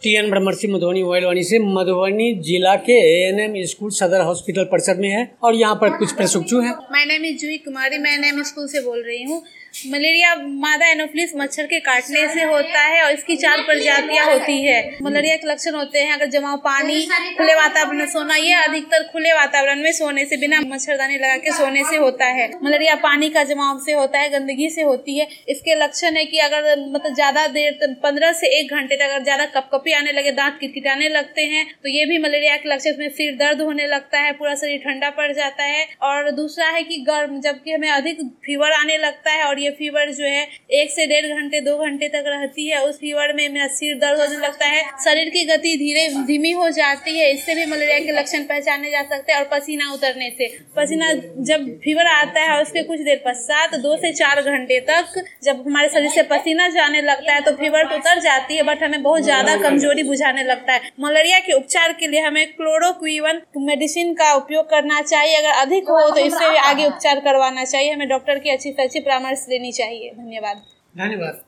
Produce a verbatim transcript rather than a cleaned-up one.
T N ब्रह्मर्षि मधुबनी मोबाइलवाणी से मधुबनी जिला के ए एन एम स्कूल सदर हॉस्पिटल परिसर में है और यहाँ पर कुछ प्रशिक्षु हैं। My name is Juhi Kumari, मैं एन एम स्कूल से बोल रही हूँ। मलेरिया मादा एनोफिलिस मच्छर के काटने से होता है और इसकी चार प्रजातियां होती है। मलेरिया के लक्षण होते हैं अगर जमाव पानी, खुले वातावरण में सोना, ये अधिकतर खुले वातावरण में सोने से, बिना मच्छरदानी लगा के सोने से होता है। मलेरिया पानी का जमाव से होता है, गंदगी से होती है। इसके लक्षण है कि अगर मतलब ज्यादा देर पंद्रह से एक घंटे तक अगर ज्यादा कपकपी आने लगे, दांत किटकिटाने लगते हैं तो ये भी मलेरिया के लक्षण में। सिर दर्द होने लगता है, पूरा शरीर ठंडा पड़ जाता है। और दूसरा है कि गर्म, जबकि हमें अधिक फीवर आने लगता है और ये फीवर जो है एक से डेढ़ घंटे दो घंटे तक रहती है। उस फीवर में मेरा सिर दर्द होने लगता है, शरीर की गति धीरे धीमी हो जाती है। इससे भी मलेरिया के लक्षण पहचाने जा सकते हैं। और पसीना उतरने से, पसीना जब फीवर आता है उसके कुछ देर पश्चात दो से चार घंटे तक जब हमारे शरीर से पसीना जाने लगता है तो फीवर तो उतर जाती है, बट हमें बहुत ज्यादा कमजोरी बुझाने लगता है। मलेरिया के उपचार के लिए हमें क्लोरोक्विन मेडिसिन का उपयोग करना चाहिए। अगर अधिक हो तो इससे आगे उपचार करवाना चाहिए। हमें डॉक्टर की अच्छी से अच्छी परामर्श लेनी चाहिए। धन्यवाद। धन्यवाद।